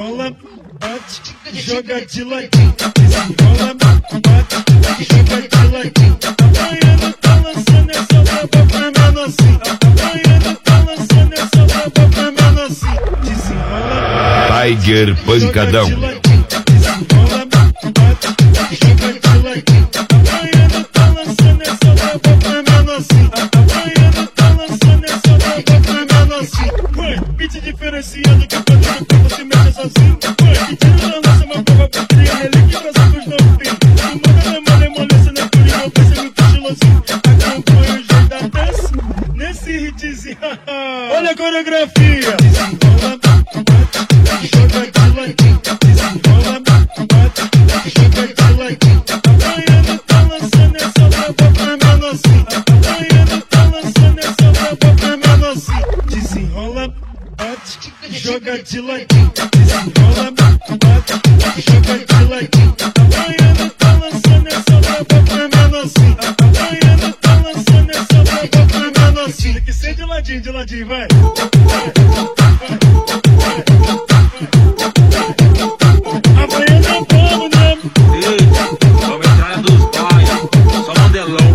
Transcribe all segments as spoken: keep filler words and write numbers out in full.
desenrola, bate, joga de ladinho, desenrola, bate, joga de ladinho. A baiana tá lançando essa braba pra menorzinho. A baiana tá lançando essa braba pra menorzinho. Desenrola, Tiger Pancadão. desenrola, bate, joga de ladinho. A baiana tá lançando essa braba pra menorzinho. A baiana tá lançando essa braba pra menorzinho. Ué, beat diferenciado que quando eu tô você mexe sozinho. Ué, que tira na nossa uma prova pra criar relíquia pra ser os novinhos. Tu manda na malemolência na curinha, vai ser muito estilosinho. Acompanha o jeito da dança nesse hitzinho. Olha a coreografia. Desenrola, bate, joga de ladinho. Desenrola, bate, joga de ladinho. A baiana tá lançando essa braba pra menorzinho. A baiana tá lançando essa braba pra menorzinho. Desenrola, bate, joga de ladinho. Desenrola, bate, joga de ladinho. A baiana tá lançando essa braba pra menorzinho. A baiana tá lançando essa braba pra menorzinho. Tem que ser de ladinho, de ladinho, vai. A baiana é como, né? Ei, vamos entrar dos pais, só modelão.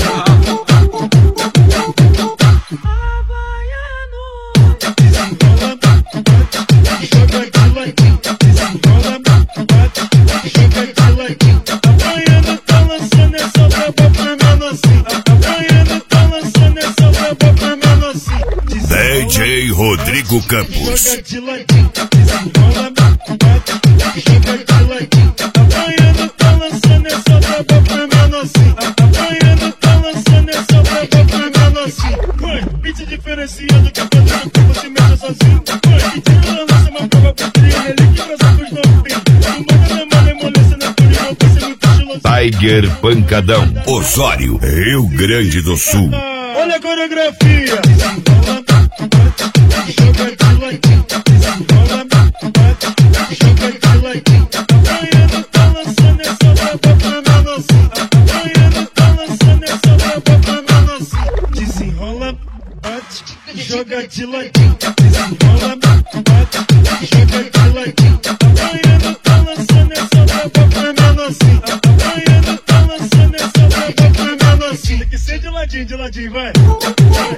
Desenrola, bate, joga de ladinho. Desenrola, bate, joga de ladinho. A baiana tá lançando essa braba pra menorzinho. A baiana tá lançando essa braba pra menorzinho. D J Rodrigo Campos. Joga de ladinho. Desenrola, bate, joga de ladinho. A baiana tá lançando essa braba pra menorzinho. A baiana tá lançando essa braba pra menorzinho. Ué, beat diferenciado que quando eu tô você mexe sozinho. Ué, que tira na nossa uma prova pra criar relíquia pra ser os novinhos. Tu manda na malemolência na curinha, vai ser muito estilosinho. Tiger Pancadão. Osório, Rio Grande do Sul. Olha a coreografia. Desenrola, bate, joga de ladinho. Desenrola, bate, joga de ladinho. A baiana tá lançando essa braba pra menorzinho. A baiana tá lançando essa braba pra menorzinho. Desenrola, bate, joga de ladinho. Desenrola, bate, joga de ladinho. A baiana tá lançando essa braba pra menorzinho. A baiana tá lançando essa braba pra menorzinho. Tem que ser de ladinho, de ladinho, vai.